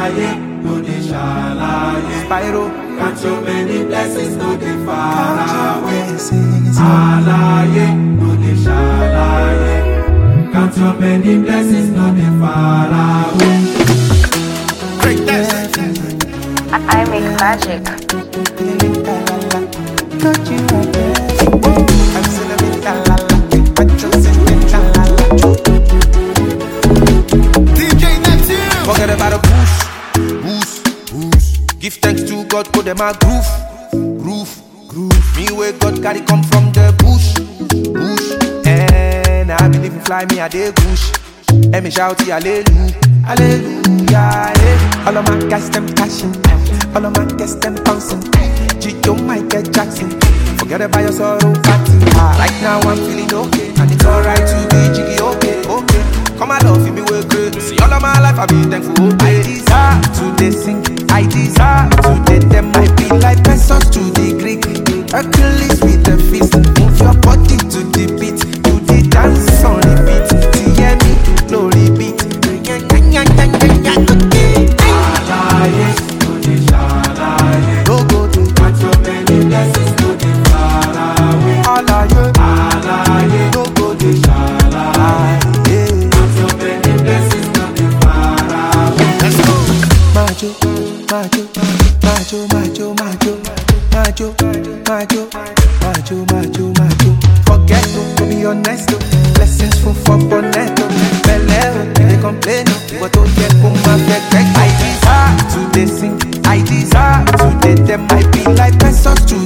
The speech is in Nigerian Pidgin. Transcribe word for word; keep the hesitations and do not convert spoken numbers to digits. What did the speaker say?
Alaye, no dey shalaye. Spyro, count so many blessings, no dey far away. Alaye, no dey shalaye. Count so many blessings, no dey far away. Greatness. I, I make magic. Don't you forget about the boost, boost, boost. Give thanks to God, put them a groove, groove, groove. Me where God carry come from the bush, bush. And I believe in fly me a day bush. And me shout hallelujah, hallelujah. Yeah. All of my guys them cashing, all of my guys them bouncing. Gio Michael Jackson, forget about your sorrow party. Right now I'm feeling okay, and it's alright to be jiggy okay, okay. Come on, love, feel me way great. See all of my life, I be thankful. I desire to the sing, I desire to the them. I be like pesos to the Greek, Hercules with the fist. Move your body to the beat, do the dance on the beat. See me, no repeat. Alaye, no dey shalaye. No go to catch so many blessings, no dey far away. Alaye, alaye, no go dey shalaye. Majo, majo, majo, majo, majo, majo, majo, majo, majo, majo. Forget to be honest, blessings full for bonetto. Beleo, they complain, but don't get for my back. I desire to they sing, I desire to they them. I be like pesos to